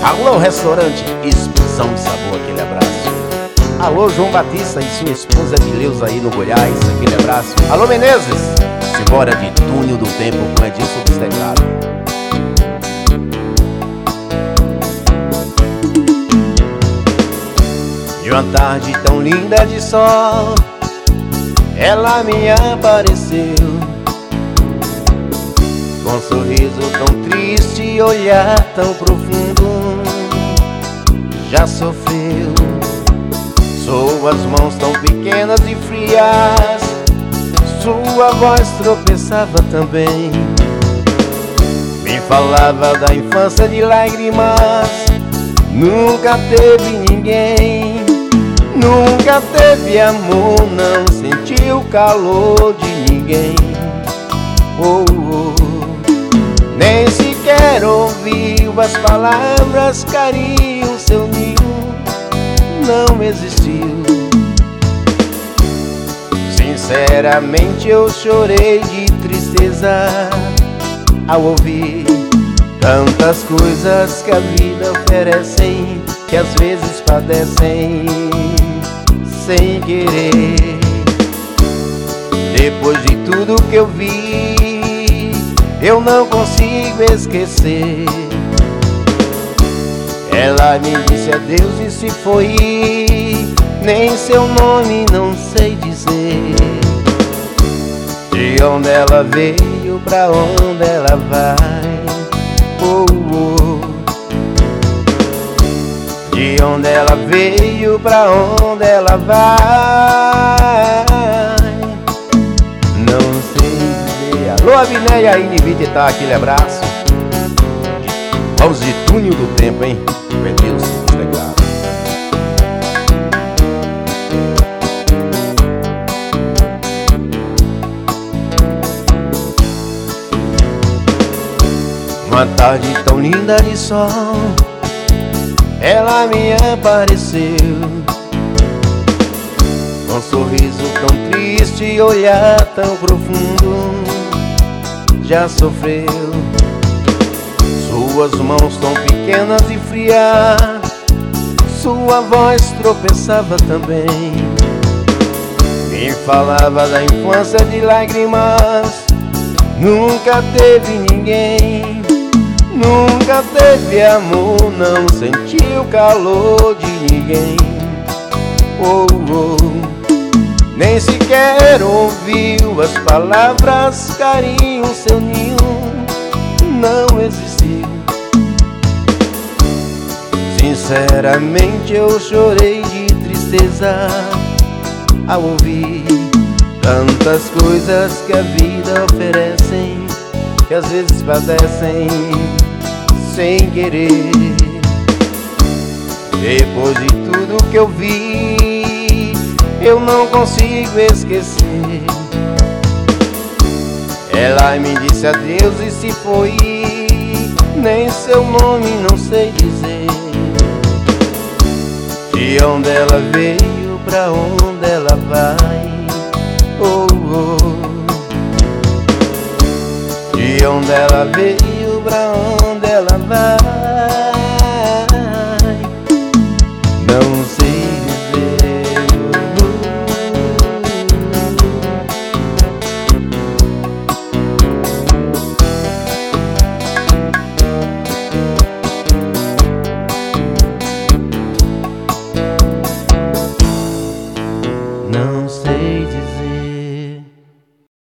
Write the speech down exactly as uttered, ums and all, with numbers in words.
Alô, restaurante Explosão de Sabor, aquele abraço. Alô, João Batista e sua esposa Mileuza aí no Goiás, aquele abraço. Alô, Menezes, simbora de Túnel do Tempo com Edilson dos Teclados. De uma tarde tão linda de sol, ela me apareceu, com um sorriso tão triste e olhar tão profundo. Já sofreu, suas mãos tão pequenas e frias, sua voz tropeçava também. Me falava da infância de lágrimas, nunca teve ninguém. Nunca teve amor, não sentiu o calor de ninguém. Oh, oh. Nem sequer ouviu as palavras, carinho, seu ninho não existiu. Sinceramente eu chorei de tristeza ao ouvir tantas coisas que a vida oferecem, que às vezes padecem sem querer. Depois de tudo que eu vi, eu não consigo esquecer. Ela me disse adeus e se foi, nem seu nome não sei dizer. De onde ela veio, pra onde ela vai, oh, oh. De onde ela veio, pra onde ela vai, não sei dizer. Alô, Abinéia aí, Nivite, tá, aquele abraço. Vamos de Túnel do Tempo, hein? Perdeu-se os teclados. Uma tarde tão linda de sol, ela me apareceu, com um sorriso tão triste e olhar tão profundo. Já sofreu, suas mãos tão pequenas e frias, sua voz tropeçava também. Me falava da infância de lágrimas, nunca teve ninguém. Nunca teve amor, não sentiu o calor de ninguém. Oh, oh. Nem sequer ouviu as palavras, carinho, seu ninho não existiu. Sinceramente eu chorei de tristeza ao ouvir tantas coisas que a vida oferecem, que às vezes padecem sem querer. Depois de tudo que eu vi, eu não consigo esquecer. Ela me disse adeus e se foi, nem seu nome não sei dizer. De onde ela veio, pra onde ela vai, oh, oh. De onde ela veio, pra onde ela vai, não sei dizer. Não sei